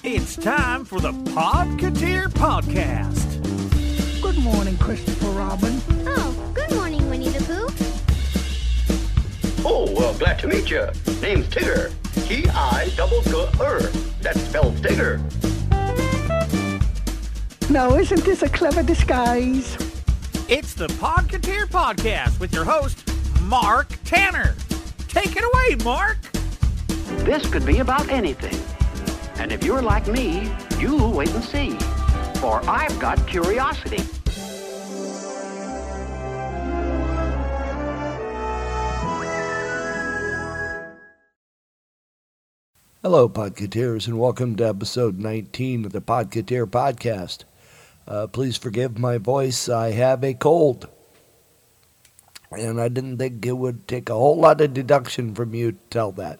It's time for the Podcateer Podcast. Good morning, Christopher Robin. Oh, good morning, Winnie the Pooh. Oh, well, glad to meet you. Name's Tigger. T-I-double-G-R. That spells Tigger. Now, isn't this a clever disguise? It's the Podcateer Podcast with your host, Mark Tanner. Take it away, Mark. This could be about anything. And if you're like me, you'll wait and see. For I've got curiosity. Hello, Podcateers, and welcome to episode 19 of the Podcateer Podcast. Please forgive my voice. I have a cold. And I didn't think it would take a whole lot of deduction from you to tell that.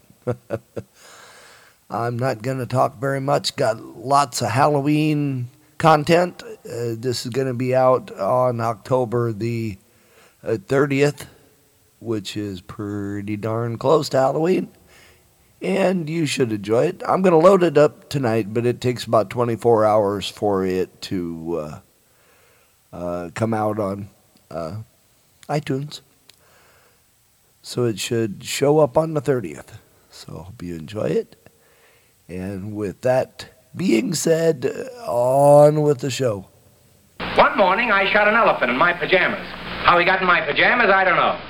I'm not going to talk very much. Got lots of Halloween content. This is going to be out on October the 30th, which is pretty darn close to Halloween. And you should enjoy it. I'm going to load it up tonight, but it takes about 24 hours for it to come out on iTunes. So it should show up on the 30th. So hope you enjoy it. And with that being said, on with the show. One morning, I shot an elephant in my pajamas. How he got in my pajamas, I don't know.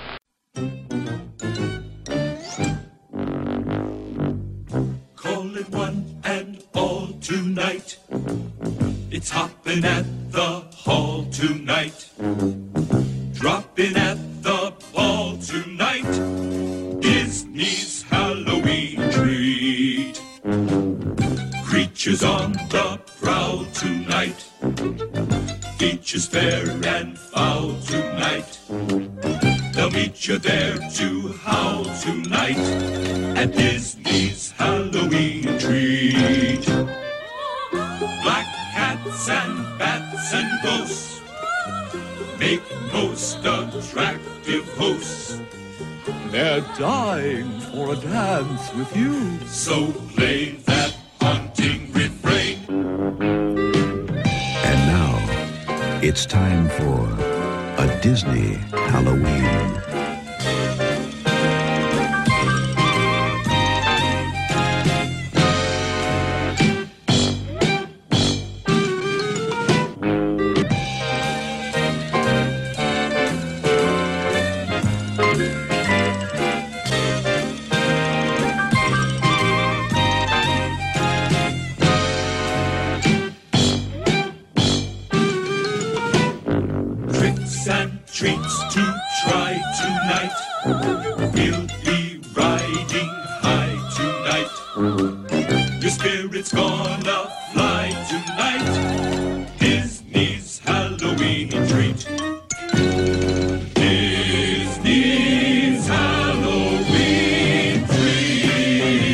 Call it one and all tonight. It's hopping at the hall tonight. Dropping at the ball tonight. Disney's Halloween treat. Creatures on the prowl tonight. Features fair and foul tonight. They'll meet you there to howl tonight at Disney's Halloween treat. Black cats and bats and ghosts make most attractive hosts. They're dying for a dance with you. So play that haunting refrain. And now, it's time for a Disney Halloween. Tricks and treats to try tonight. We'll be riding high tonight. Your spirit's gonna fly tonight. Disney's Halloween treat. Disney's Halloween treat.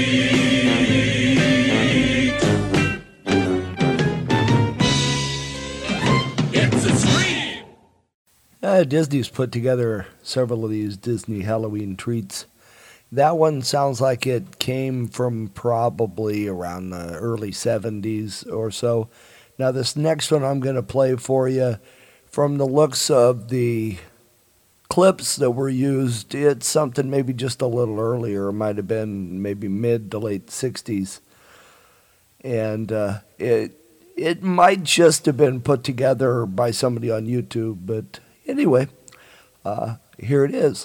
It's a scream. Disney's put together several of these Disney Halloween treats. That one sounds like it came from probably around the early 70s or so. Now this next one I'm going to play for you, from the looks of the clips that were used, it's something maybe just a little earlier. It might have been maybe mid to late 60s. And it might just have been put together by somebody on YouTube, but anyway, here it is.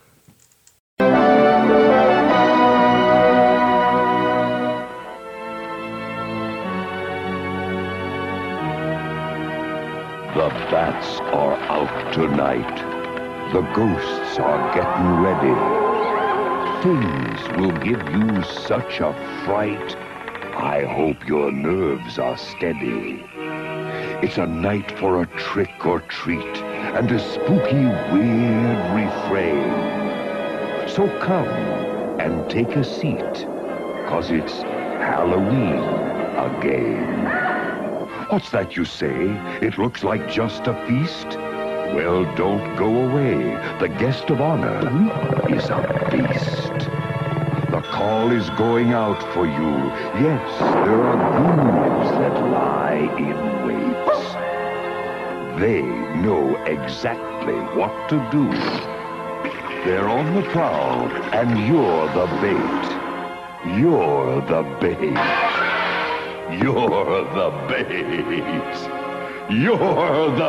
The bats are out tonight. The ghosts are getting ready. Things will give you such a fright. I hope your nerves are steady. It's a night for a trick or treat and a spooky, weird refrain. So come and take a seat, 'cause it's Halloween again. What's that you say? It looks like just a feast? Well, don't go away. The guest of honor is a beast. The call is going out for you. Yes, there are ghouls that lie in wait. They know exactly what to do. They're on the prowl, and you're the bait. You're the bait. You're the bait. You're the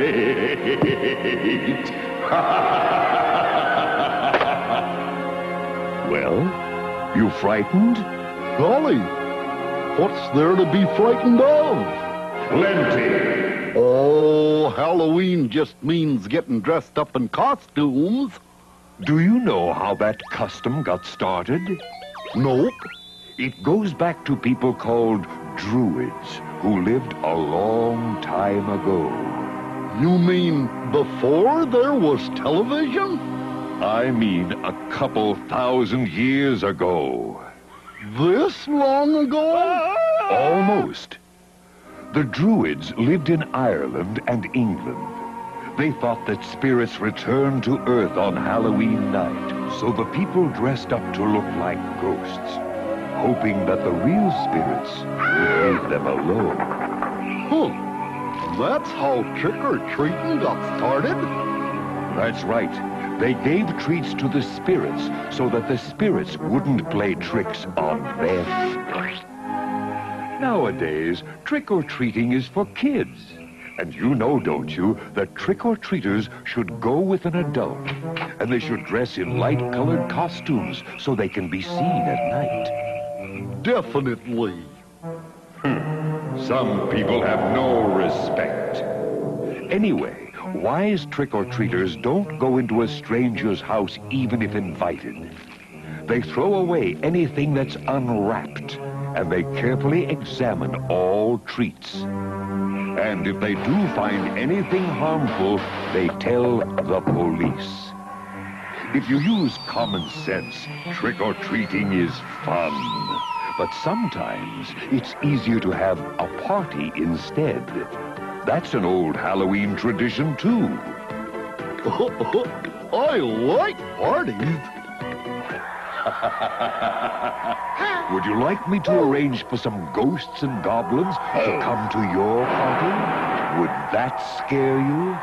bait. Well, you frightened? Golly, what's there to be frightened of? Plenty. Oh, Halloween just means getting dressed up in costumes. Do you know how that custom got started? Nope. It goes back to people called Druids, who lived a long time ago. You mean before there was television? I mean a couple thousand years ago. This long ago? Almost. The Druids lived in Ireland and England. They thought that spirits returned to Earth on Halloween night, so the people dressed up to look like ghosts, hoping that the real spirits would leave them alone. Huh. That's how trick-or-treating got started? That's right. They gave treats to the spirits so that the spirits wouldn't play tricks on them. Nowadays, trick-or-treating is for kids. And you know, don't you, that trick-or-treaters should go with an adult. And they should dress in light-colored costumes so they can be seen at night. Definitely. Some people have no respect. Anyway, wise trick-or-treaters don't go into a stranger's house even if invited. They throw away anything that's unwrapped, and they carefully examine all treats. And if they do find anything harmful, they tell the police. If you use common sense, trick-or-treating is fun. But sometimes it's easier to have a party instead. That's an old Halloween tradition, too. I like parties. Would you like me to arrange for some ghosts and goblins to come to your party? Would that scare you?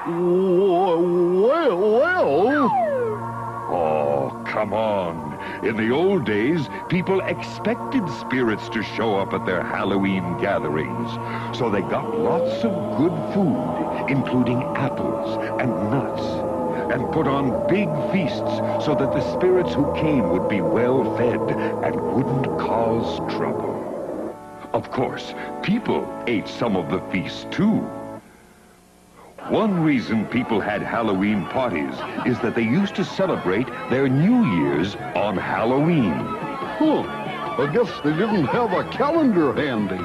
Well. Oh, come on. In the old days, people expected spirits to show up at their Halloween gatherings. So they got lots of good food, including apples and nuts, and put on big feasts so that the spirits who came would be well fed and wouldn't cause trouble. Of course, people ate some of the feasts too. One reason people had Halloween parties is that they used to celebrate their New Year's on Halloween. Huh. I guess they didn't have a calendar handy.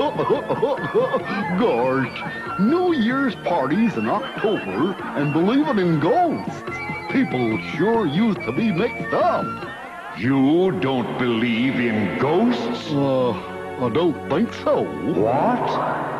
Gosh, New Year's parties in October and believing in ghosts. People sure used to be mixed up. You don't believe in ghosts? I don't think so. What?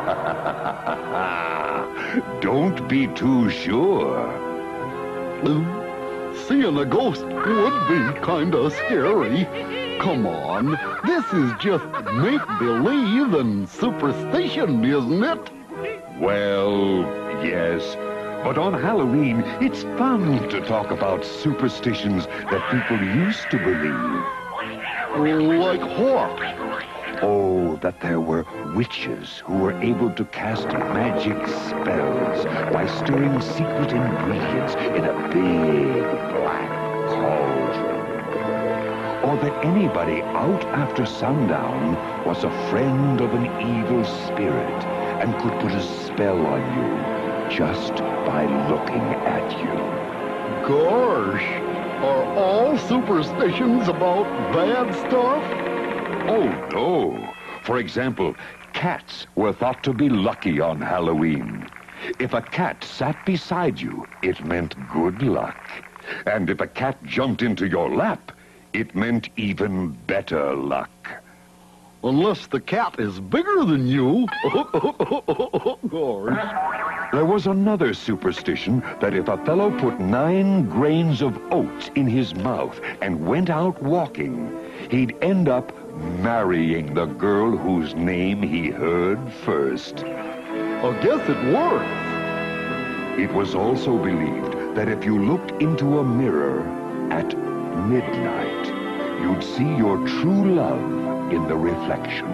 Don't be too sure. Seeing a ghost would be kind of scary. Come on, this is just make-believe and superstition, isn't it? Well, yes. But on Halloween, it's fun to talk about superstitions that people used to believe. Like what? Oh, that there were witches who were able to cast magic spells by stirring secret ingredients in a big black cauldron. Or that anybody out after sundown was a friend of an evil spirit and could put a spell on you just by looking at you. Gosh, are all superstitions about bad stuff? Oh, no. For example, cats were thought to be lucky on Halloween. If a cat sat beside you, it meant good luck. And if a cat jumped into your lap, it meant even better luck. Unless the cat is bigger than you. Gosh. There was another superstition that if a fellow put 9 grains of oats in his mouth and went out walking, he'd end up marrying the girl whose name he heard first. I guess it works. It was also believed that if you looked into a mirror at midnight, you'd see your true love in the reflection.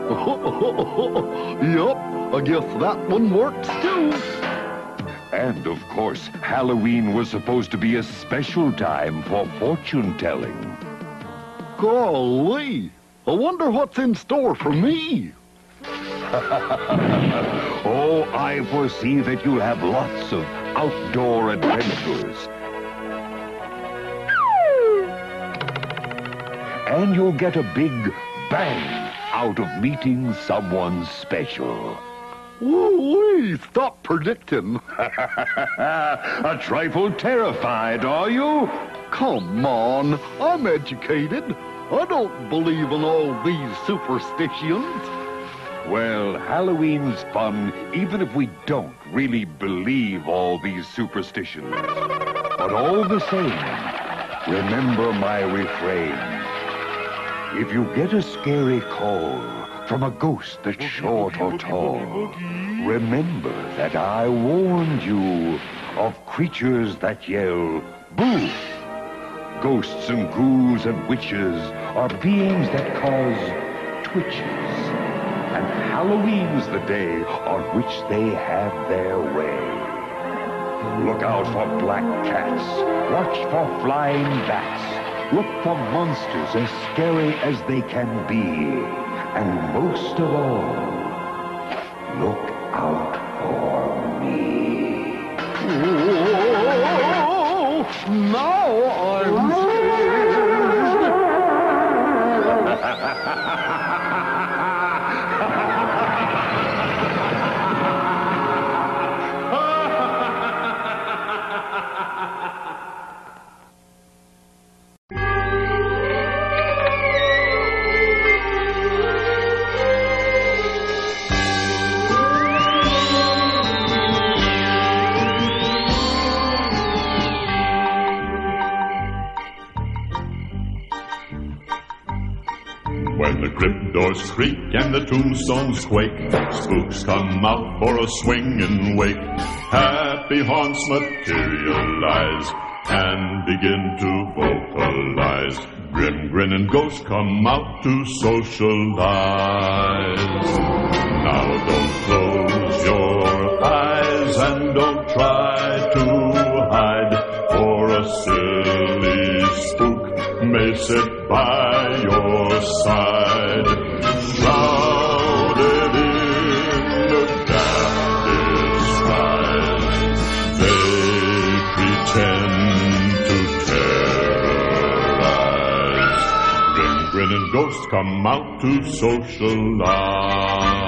Yup, I guess that one works too. And of course, Halloween was supposed to be a special time for fortune-telling. Golly, I wonder what's in store for me. Oh, I foresee that you'll have lots of outdoor adventures. And you'll get a big bang out of meeting someone special. Woo-wee, stop predicting. A trifle terrified, are you? Come on, I'm educated. I don't believe in all these superstitions. Well, Halloween's fun, even if we don't really believe all these superstitions. But all the same, remember my refrain. If you get a scary call from a ghost that's short or tall, remember that I warned you of creatures that yell, boo! Ghosts and ghouls and witches are beings that cause twitches. And Halloween's the day on which they have their way. Look out for black cats. Watch for flying bats. Look for monsters as scary as they can be. And most of all, look out for me. Oh, now I'm When the crypt doors creak and the tombstones quake, spooks come out for a swing and wake. Happy haunts materialize and begin to vocalize. Grim grinning ghosts come out to socialize. Now don't close your eyes and don't try to hide, for a silly spook may sit by your side, shrouded in the dark disguise. They pretend to terrorize. Grinning ghosts come out to socialize.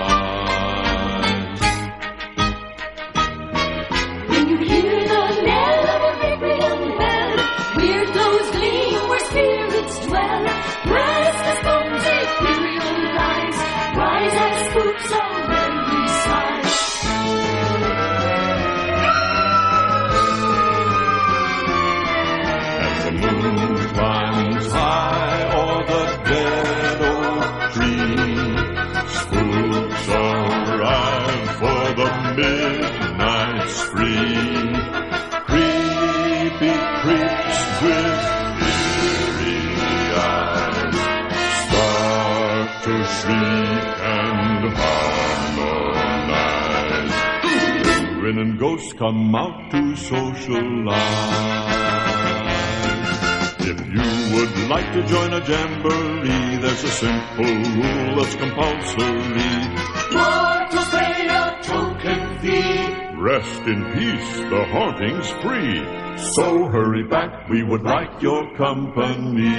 When you hear the knell of a requiem bell, weirdos gleam where spirits dwell. Rise the stones, ethereal rise, rise as spooks on every side. As the moon climbs high o'er the dead oak tree, spooks arrive for the midnight spree. Creepy creeps with eerie eyes start to shriek and harmonize. Grinning ghosts come out to socialize. If you would like to join a jamboree, there's a simple rule that's compulsory. Mortals pay a token fee. Rest in peace, the haunting's free. So hurry back, we would like your company.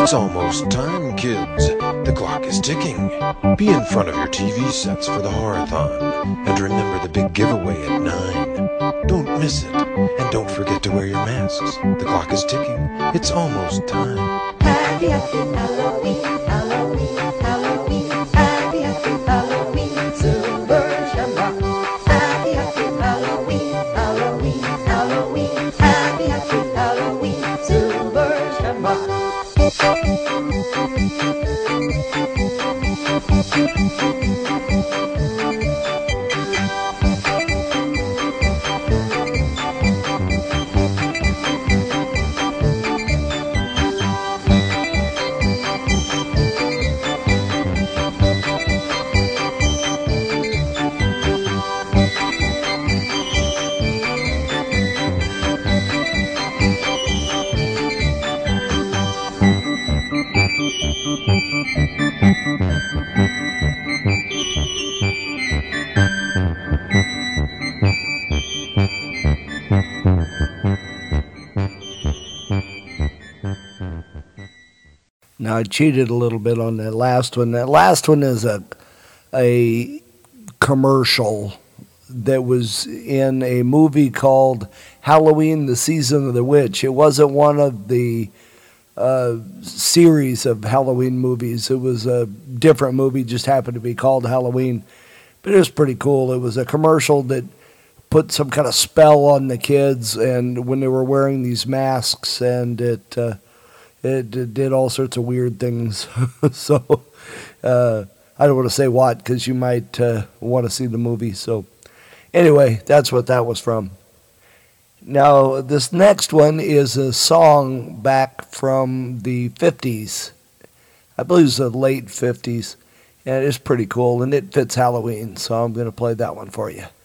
It's almost time, kids. The clock is ticking. Be in front of your TV sets for the Horathon. And remember the big giveaway at 9. Don't miss it. And don't forget to wear your masks. The clock is ticking. It's almost time. Happy, happy Halloween, Halloween, Halloween. Happy, happy Halloween, Silver Shamrock. Happy, happy Halloween, Halloween, Halloween. Happy, happy Halloween, Silver Shamrock. Now I cheated a little bit on that last one. That last one is a commercial that was in a movie called Halloween: The Season of the Witch. It wasn't one of the series of Halloween movies. It was a different movie, just happened to be called Halloween. But it was pretty cool. It was a commercial that put some kind of spell on the kids, and when they were wearing these masks, and it did all sorts of weird things. So I don't want to say what, because you might want to see the movie. So anyway, that's what that was from. Now, this next one is a song back from the 50s. I believe it's the late 50s. And it's pretty cool, and it fits Halloween. So I'm going to play that one for you.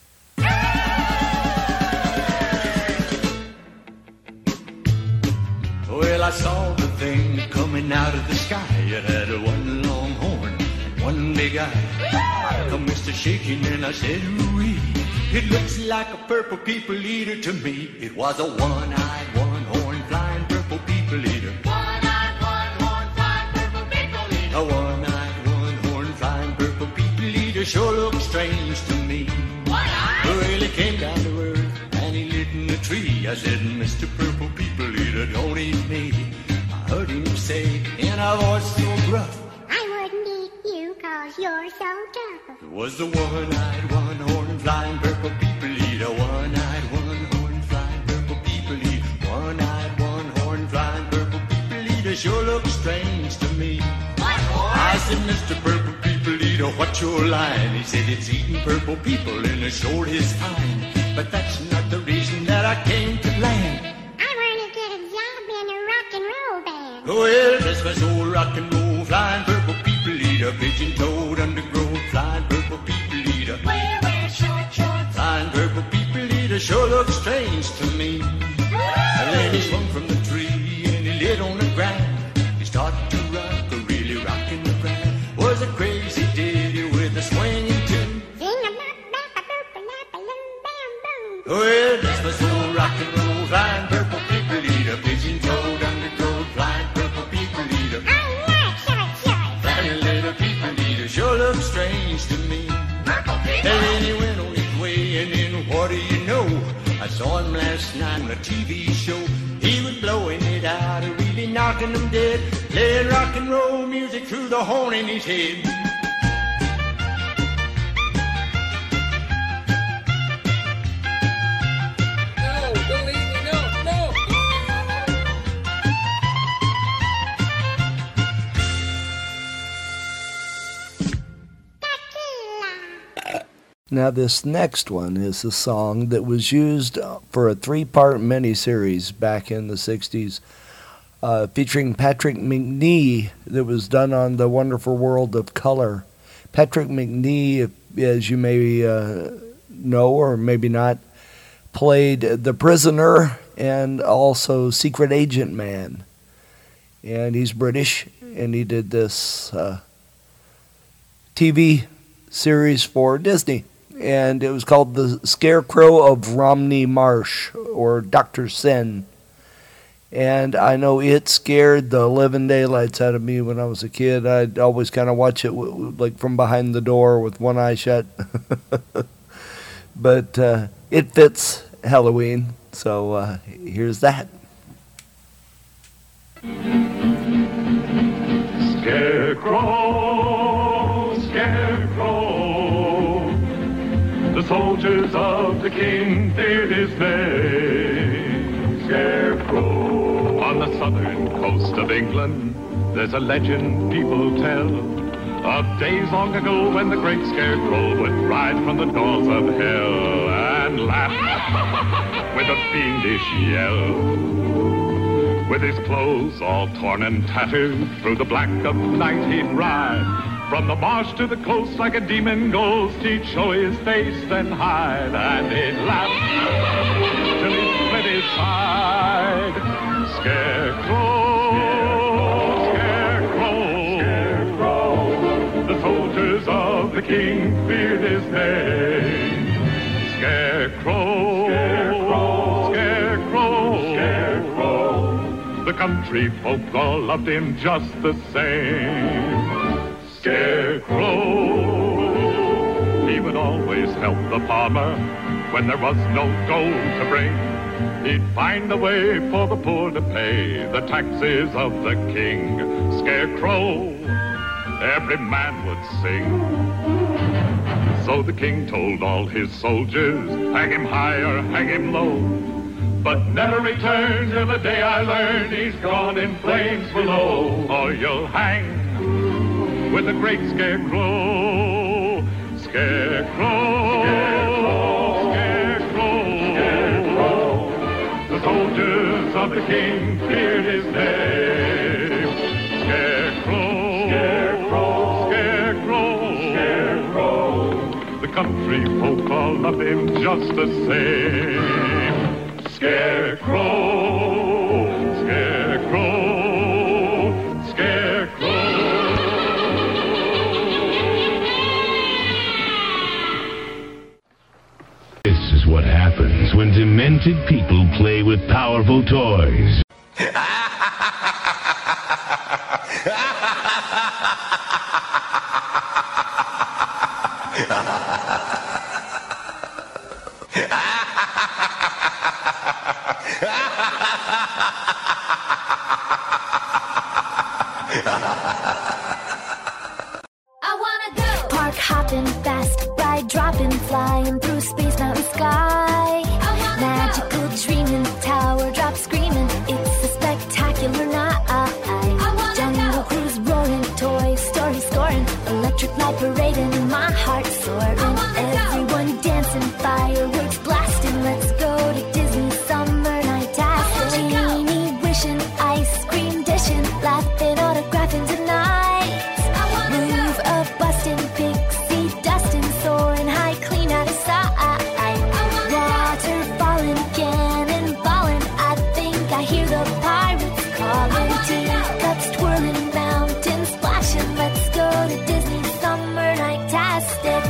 Well, I saw the thing coming out of the sky. It had one long horn and one big eye. Come Mr. Shaking, and I said, ooh-wee. It looks like a purple people eater to me. It was a one-eyed, one-horn, flying purple people eater. One-eyed, one-horn, flying purple people eater. A one-eyed, one-horn, flying purple people eater sure looks strange to me. One-eyed? Well, he came down to earth and he lit in a tree. I said, Mr. Purple People Eater, don't eat me. I heard him say in a voice so gruff, I wouldn't eat you 'cause you're so tough. it was the one-eyed, one-horn, flying purple people eater. One-eyed, one-horn, flying purple people eater. One-eyed, one-horn, flying purple people eater sure looks strange to me. I said, Mr. Purple People Eater, what's your line? He said, it's eating purple people and it sure is fine. But that's not the reason that I came to land. I want to get a job in a rock and roll band. Well, this was old rock and roll, flying purple people eater. Pigeon-toed, undergrowth, flying purple people eater. Wear short shorts. Flying purple people eater sure looks strange to me. And then he swung from the tree and he lit on the ground. He started to rock, really rocking the ground. Was a crazy ditty with a swinging tune. Well, this was old rock and roll, flying purple people eater. Pigeon-toed, undergrowth, flying purple people eater. I like short shorts. Flying little people eater sure looks strange to me. And then he went on his way, and then what do you know? I saw him last night on a TV show. He was blowing it out, really knocking them dead. Playing rock and roll music through the horn in his head. Now, this next one is a song that was used for a 3-part miniseries back in the 60s, featuring Patrick Macnee, that was done on The Wonderful World of Color. Patrick Macnee, as you may know or maybe not, played The Prisoner and also Secret Agent Man. And he's British, and he did this TV series for Disney. And it was called The Scarecrow of Romney Marsh, or Dr. Sin. And I know it scared the living daylights out of me when I was a kid. I'd always kind of watch it like from behind the door with one eye shut. But it fits Halloween, so here's that. Scarecrow, Scarecrow, the soldiers of the king feared his name. Scarecrow. On the southern coast of England, there's a legend people tell of days long ago when the great Scarecrow would ride from the doors of hell and laugh with a fiendish yell. With his clothes all torn and tattered, through the black of night he'd ride. From the marsh to the coast like a demon ghost, he'd show his face then hide, and he'd laugh till he split his side. Scarecrow, Scarecrow, Scarecrow, the soldiers of the king feared his name. Scarecrow, Scarecrow, Scarecrow, Scarecrow, the country folk all loved him just the same. Scarecrow, he would always help the farmer when there was no gold to bring. He'd find a way for the poor to pay the taxes of the king. Scarecrow, every man would sing. So the king told all his soldiers, hang him high or hang him low, but never return till the day I learn he's gone in flames below. Or you'll hang with the great Scarecrow. Scarecrow, Scarecrow, Scarecrow, the soldiers of the king feared his name. Scarecrow, Scarecrow, Scarecrow, Scarecrow, the country folk all loved him just the same. Scarecrow, Scarecrow, Scarecrow. This is what happens when demented people play with powerful toys. Park hopping, fast ride, dropping, flying through space, mountain, sky. Magical dreaming, tower drop screaming. It's a spectacular night. Jungle cruise roaring, toy story scoring, electric light parading, my heart soaring. Everyone dancing, fireworks blasting. Let's go to Disney summer night. Genie wishing, ice cream dishing, laughing, autographing tonight. Move a bustin', pixie dustin', soaring high, clean out of sight. Water falling, cannon balling, I think I hear the pirates calling. Teacups twirling, mountains splashing. Let's go to Disney summer night-tastic.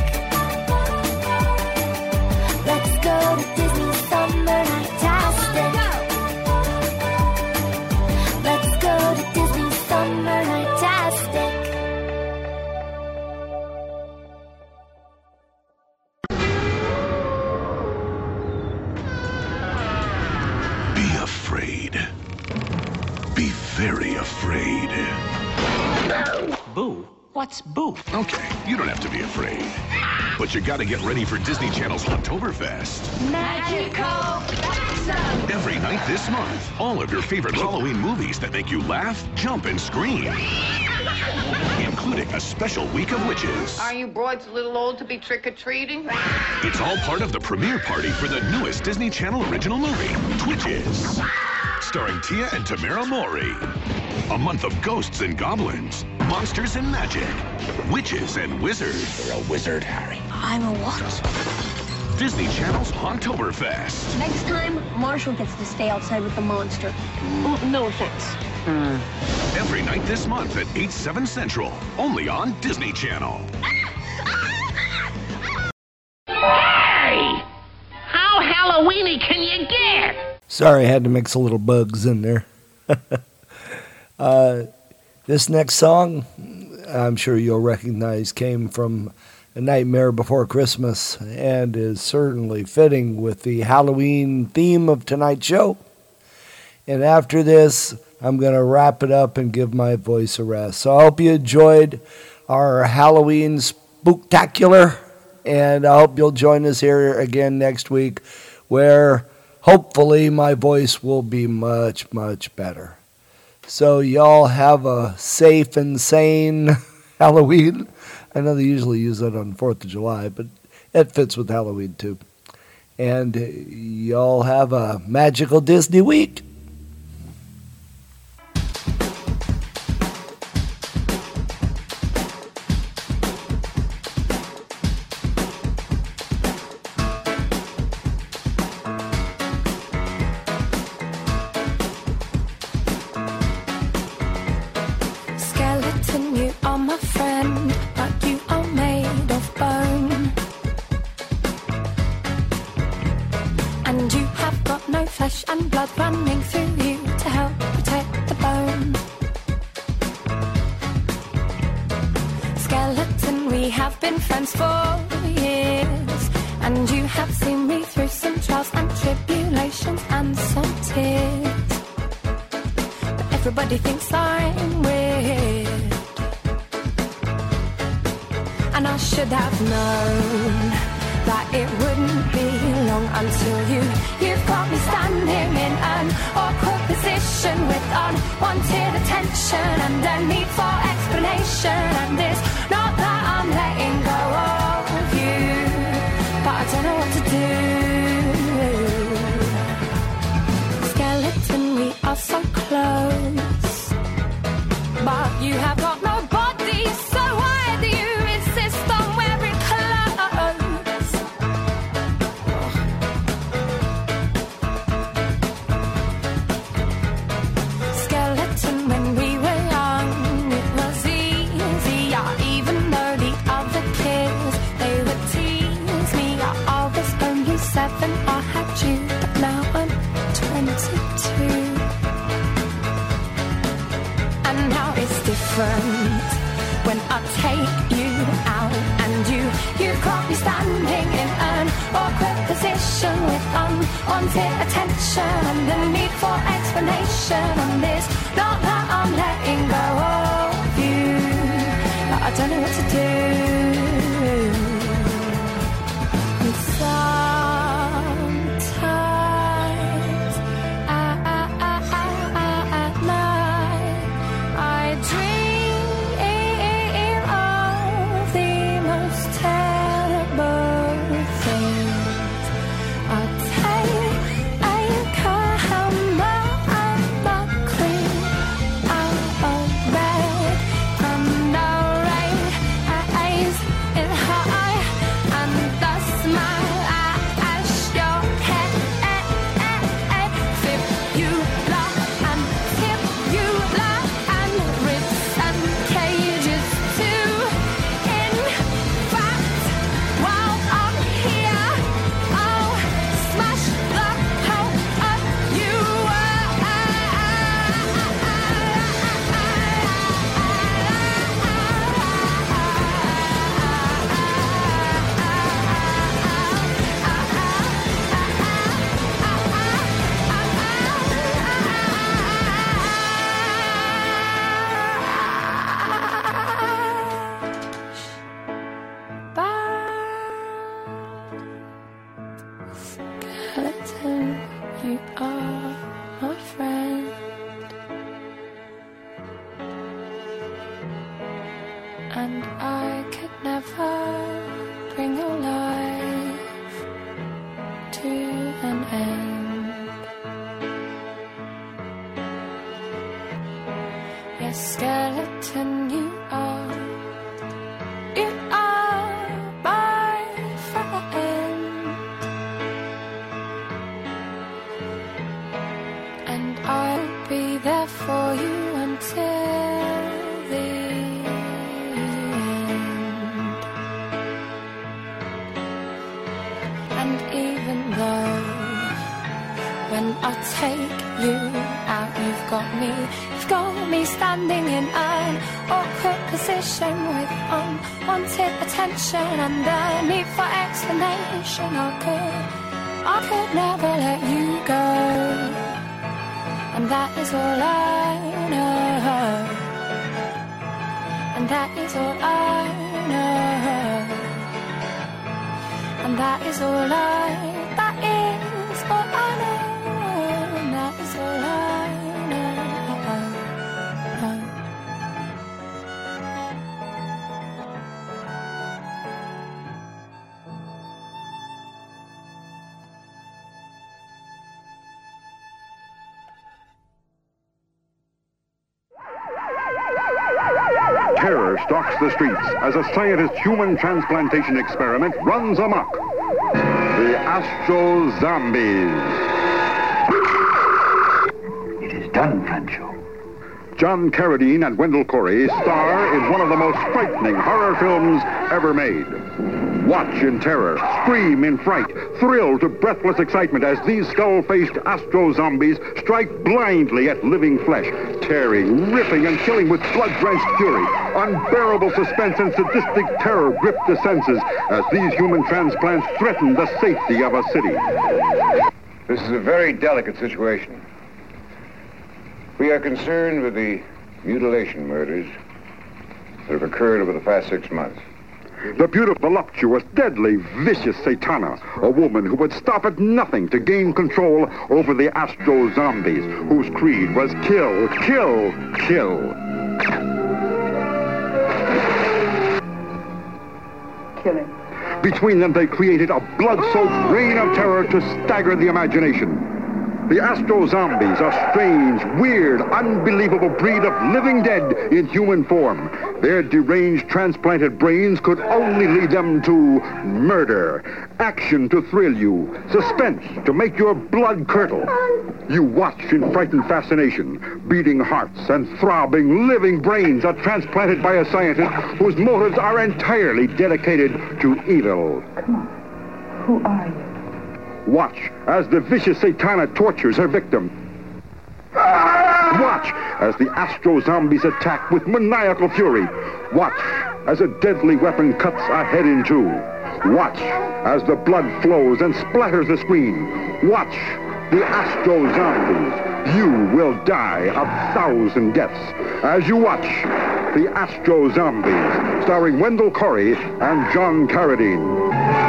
Let's go to Disney summer night-tastic. Let's go to Disney summer night-tastic. Be afraid. Be very afraid. Boo? What's boo? Okay, you don't have to be afraid. But you gotta get ready for Disney Channel's Hauntoberfest. Magical! Every night this month, all of your favorite Halloween movies that make you laugh, jump, and scream. Including a special week of witches. Are you broads a little old to be trick-or-treating? It's all part of the premiere party for the newest Disney Channel original movie, Twitches. Starring Tia and Tamara Mori. A month of ghosts and goblins, monsters and magic, witches and wizards. You're a wizard, Harry. I'm a what? Disney Channel's Hauntoberfest. Next time, Marshall gets to stay outside with the monster. No offense. Every night this month at 8, 7 Central. Only on Disney Channel. Hey! How Halloweeny can you get? Sorry, I had to mix a little bugs in there. This next song, I'm sure you'll recognize, came from A Nightmare Before Christmas and is certainly fitting with the Halloween theme of tonight's show. And after this, I'm going to wrap it up and give my voice a rest. So I hope you enjoyed our Halloween spooktacular, and I hope you'll join us here again next week, where hopefully my voice will be much, much better. So y'all have a safe and sane Halloween. I know they usually use that on 4th of July, but it fits with Halloween too. And y'all have a magical Disney week. Skeleton, you are my friend, but you are made of bone. And you have got no flesh and blood running through you to help protect the bone. Skeleton, we have been friends for years, and you have seen me through some trials and tribulations and some tears. But everybody thinks I'm weird, and I should have known that it wouldn't be long until you've got me standing in an awkward position with unwanted attention and a need for explanation. And it's not that I'm letting go of you, but I don't know what to do. Skeleton, we are so close, but you have got no body, so why do you insist on wearing clothes? Skeleton, when we were young, it was easier, even though the other kids, they would tease me. I was only 7, I had you, but now I'm 22. And now it's different when I take you out, and you've got me standing in an awkward position with unwanted attention and the need for explanation. And it's not that I'm letting go of you, but I don't know what to do. And sometimes at night I dream of the most terrible things. I take a hammer and a clean out of bed, and the rain is high, and the smile as your head. Flip you laugh and tip you laugh and ribs and cages too. In fact, while I'm here, I'll smash the hell of you. Skeleton, you are my friend, and I could never bring your life to an end. Yes, skeleton, you are my friend, and I'll be there for you until the end. And even though when and I'll take you out. You've got me standing in an awkward position with unwanted attention and the need for explanation. I could never let you go, and that is all I know, and that is all I know, and that is all I know, and that is all I know. Terror stalks the streets as a scientist's human transplantation experiment runs amok. The Astro Zombies. It is done, Francho. John Carradine and Wendell Corey star in one of the most frightening horror films ever made. Watch in terror, scream in fright, thrill to breathless excitement as these skull-faced Astro Zombies strike blindly at living flesh, tearing, ripping, and killing with blood-drenched fury. Unbearable suspense and sadistic terror grip the senses as these human transplants threaten the safety of a city. This is a very delicate situation. We are concerned with the mutilation murders that have occurred over the past 6 months. The beautiful, voluptuous, deadly, vicious Satana, a woman who would stop at nothing to gain control over the Astro Zombies, whose creed was kill, kill, kill. Killing. Between them, they created a blood-soaked reign of terror to stagger the imagination. The Astro Zombies, a strange, weird, unbelievable breed of living dead in human form. Their deranged transplanted brains could only lead them to murder, action to thrill you, suspense to make your blood curdle. You watch in frightened fascination. Beating hearts and throbbing, living brains are transplanted by a scientist whose motives are entirely dedicated to evil. Come on. Who are you? Watch as the vicious Satana tortures her victim. Watch as the Astro Zombies attack with maniacal fury. Watch as a deadly weapon cuts a head in two. Watch as the blood flows and splatters the screen. Watch the Astro Zombies. You will die 1,000 deaths as you watch the Astro Zombies, starring Wendell Corey and John Carradine.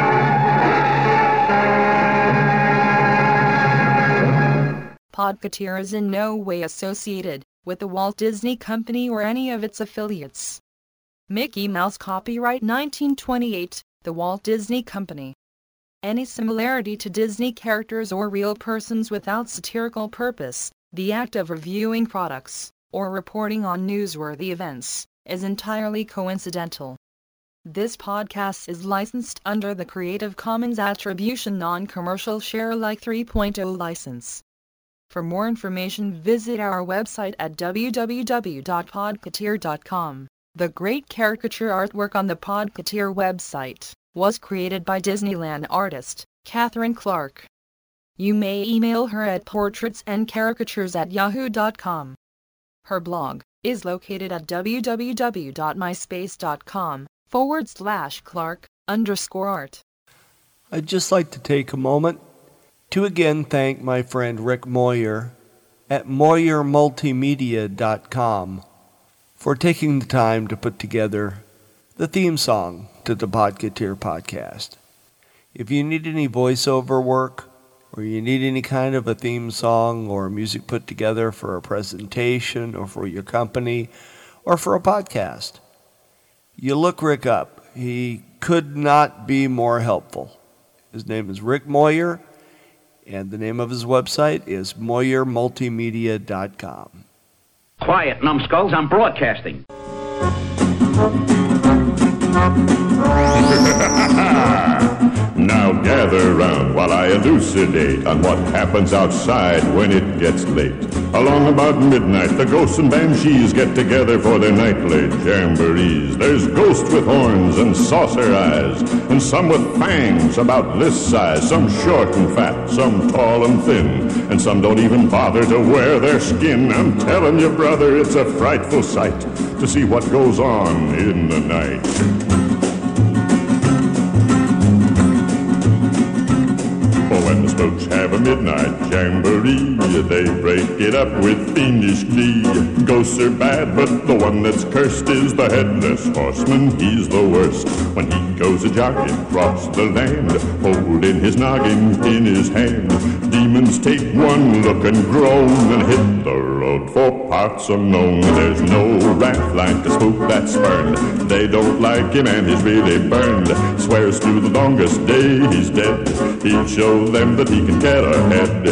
Podcateer is in no way associated with the Walt Disney Company or any of its affiliates. Mickey Mouse copyright 1928, The Walt Disney Company. Any similarity to Disney characters or real persons without satirical purpose, the act of reviewing products, or reporting on newsworthy events, is entirely coincidental. This podcast is licensed under the Creative Commons Attribution Non-Commercial Share-alike 3.0 license. For more information, visit our website at www.podcateer.com. The great caricature artwork on the Podcateer website was created by Disneyland artist Catherine Clark. You may email her at portraitsandcaricatures@yahoo.com. Her blog is located at www.myspace.com/Clark_art. I'd just like to take a moment to again thank my friend Rick Moyer at MoyerMultimedia.com for taking the time to put together the theme song to the Podcateer podcast. If you need any voiceover work, or you need any kind of a theme song or music put together for a presentation or for your company or for a podcast, you look Rick up. He could not be more helpful. His name is Rick Moyer, and the name of his website is MoyerMultimedia.com. Quiet, numbskulls, I'm broadcasting. Now gather round while I elucidate on what happens outside when it gets late. Along about midnight, the ghosts and banshees get together for their nightly jamborees. There's ghosts with horns and saucer eyes, and some with fangs about this size. Some short and fat, some tall and thin, and some don't even bother to wear their skin. I'm telling you, brother, it's a frightful sight to see what goes on in the night. When the spooks have a midnight jamboree, they break it up with fiendish glee. Ghosts are bad, but the one that's cursed is the headless horseman. He's the worst. When he goes a-jogging across the land, holding his noggin in his hand, demons take one look and groan and hit the road for parts unknown. There's no wrath like a spook that's spurned. They don't like him and he's really burned. Swears to the longest day he's dead, he'll show them that he can get ahead.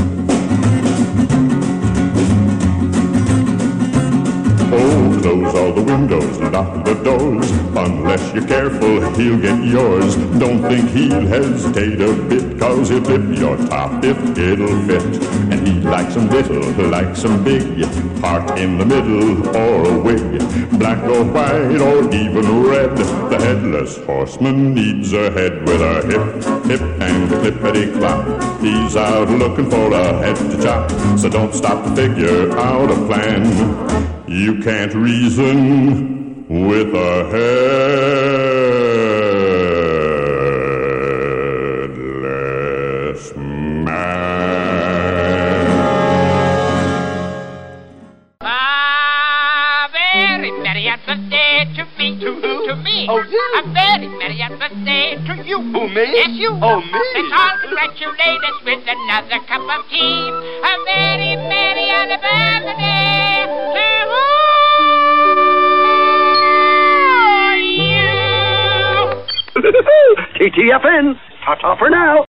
Oh, close all the windows, lock the doors. Unless you're careful, he'll get yours. Don't think he'll hesitate a bit, cause he'll clip your top if it'll fit. And he likes 'em little, likes 'em big, part in the middle or a wig, black or white or even red. The headless horseman needs a head with a hip, hip and clippity-clop. He's out looking for a head to chop, so don't stop to figure out a plan. You can't reason with a headless man. Very merry at birthday to me. To who? To me. Oh, you? A very merry at birthday to you. Who, me? Yes, you. Oh, me? Let's all congratulate us with another cup of tea. A very merry anniversary to TTFN. Ta-ta for now.